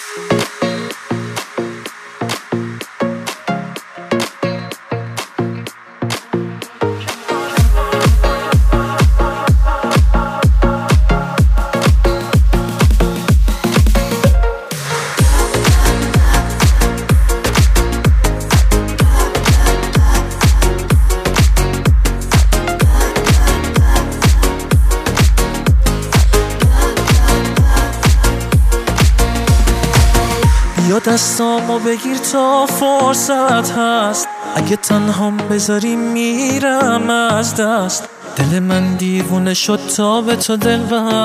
یا دستامو بگیر تا فرصت هست، اگه تنهام بذاری میرم از دست. دل من دیوونه شد تا به تو دل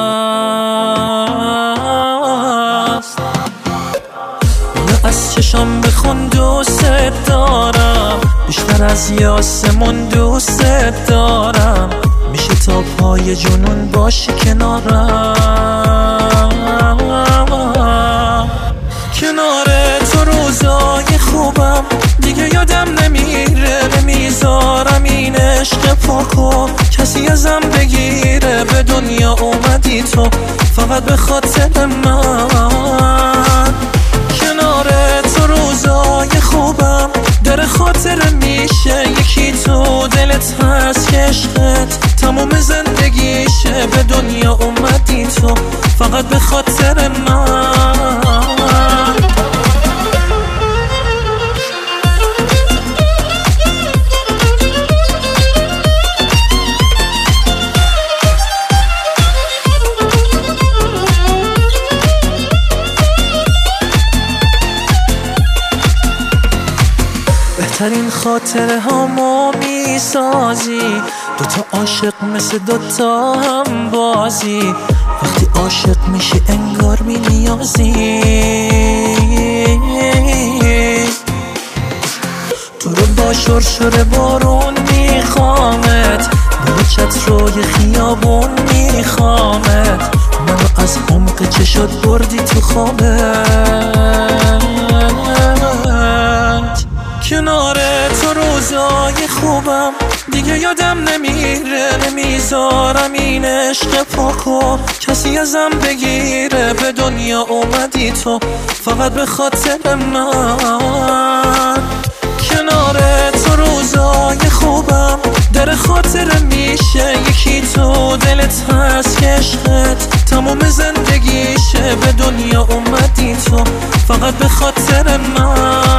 بست. یا از چشم بخون دوست دارم، بیشتر از یاسمون دوست دارم. میشه تا پای جنون باشی کنارم. کنار تو روزای خوبم دیگه یادم نمیره، نمیذارم این عشق پاکو کسی ازم بگیره. به دنیا اومدی تو فقط به خاطر من. کنار تو روزای خوبم در خاطر میشه یکی تو دلت هست که عشقت تموم زندگیشه. به دنیا اومدی تو فقط به خاطر من. بهترین خاطره هامو میسازی، دوتا عاشق مثل دوتا هم بازی. وقتی عاشق میشی انگار مینیازی. تو رو با شرشر بارون میخوامت، با چت روی خیابون میخوامت. منو از عمق چشات بردی تو خوابت. کنار تو روزای خوبم دیگه یادم نمیره، نمیذارم این عشق پاکو کسی ازم بگیره. به دنیا اومدی تو فقط به خاطر من. کنار تو روزای خوبم در خاطر میشه یکی تو دلت هست که عشقت تموم زندگیشه. به دنیا اومدی تو فقط به خاطر من.